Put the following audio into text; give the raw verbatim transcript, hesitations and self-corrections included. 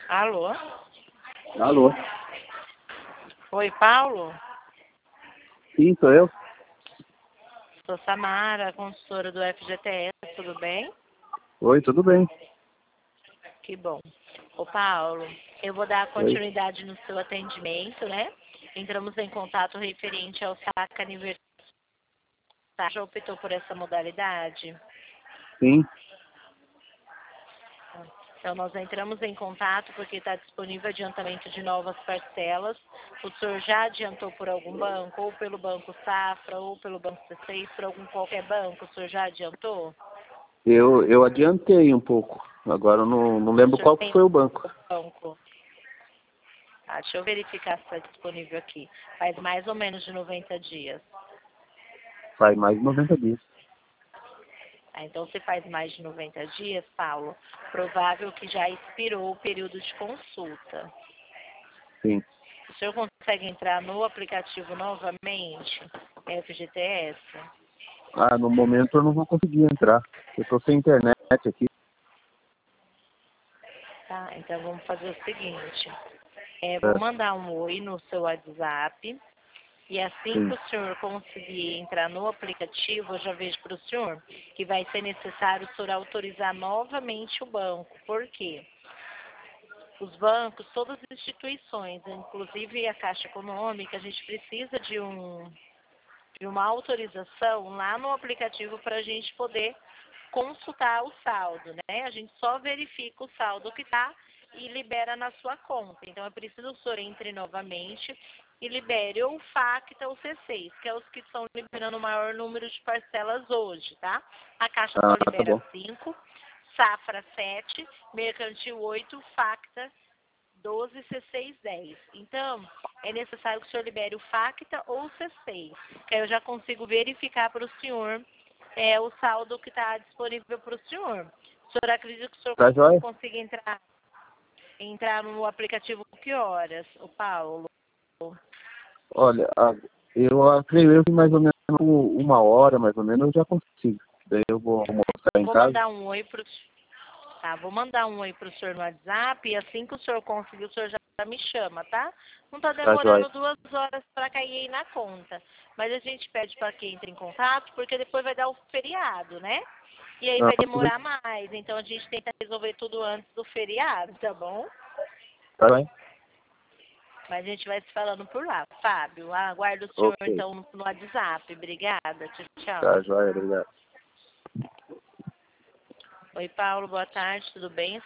Alô? Alô? Oi, Paulo? Sim, sou eu. Sou Samara, consultora do F G T S, tudo bem? Oi, tudo bem? Que bom. Ô, Paulo, eu vou dar Oi. continuidade no seu atendimento, né? Entramos em contato referente ao saque aniversário. Já optou por essa modalidade? Sim. Então, nós entramos em contato porque está disponível adiantamento de novas parcelas. O senhor já adiantou por algum banco, ou pelo Banco Safra, ou pelo Banco C seis, por algum qualquer banco? O senhor já adiantou? Eu, eu adiantei um pouco. Agora eu não, não O lembro senhor qual que tem foi o banco. banco? Ah, deixa eu verificar se está disponível aqui. Faz mais ou menos de noventa dias. Faz mais de noventa dias. Ah, então, se faz mais de noventa dias, Paulo, provável que já expirou o período de consulta. Sim. O senhor consegue entrar no aplicativo novamente, F G T S? Ah, no momento eu não vou conseguir entrar. Eu tô sem internet aqui. Tá, então vamos fazer o seguinte. É, vou É, mandar um oi no seu WhatsApp. E assim que sim. o senhor conseguir entrar no aplicativo, eu já vejo para o senhor que vai ser necessário o senhor autorizar novamente o banco. Por quê? Os bancos, todas as instituições, inclusive a Caixa Econômica, a gente precisa de, um, de uma autorização lá no aplicativo para a gente poder consultar o saldo, né? A gente só verifica o saldo que está e libera na sua conta. Então, é preciso o senhor entre novamente e libere ou o FACTA ou o C seis, que é os que estão liberando o maior número de parcelas hoje, tá? A Caixa só Ah, tá libera bom. cinco, Safra sete, Mercantil oito, FACTA doze, C seis dez. Então, é necessário que o senhor libere o FACTA ou o C seis, que aí eu já consigo verificar para o senhor é, o saldo que está disponível para o senhor. O senhor acredita que o senhor Tá joia? consiga entrar, entrar no aplicativo que horas, o Paulo? Olha, a- eu acredito que mais ou menos uma hora, mais ou menos, eu já consigo. Daí eu vou almoçar em Vou casa. mandar um oi para o tá, vou mandar um oi para o senhor no WhatsApp e assim que o senhor conseguir, o senhor já me chama, tá? Não está Tá demorando joia. duas horas para cair aí na conta. Mas a gente pede para que entre em contato, porque depois vai dar o feriado, né? E aí Ah, vai tudo bem. demorar mais. Então a gente tenta resolver tudo antes do feriado, tá bom? Tá bem? Mas a gente vai se falando por lá. Fábio, aguardo o senhor Ok. então no no WhatsApp. Obrigada. Tchau, tchau. Tá joia, obrigado. Oi, Paulo, boa tarde, tudo bem?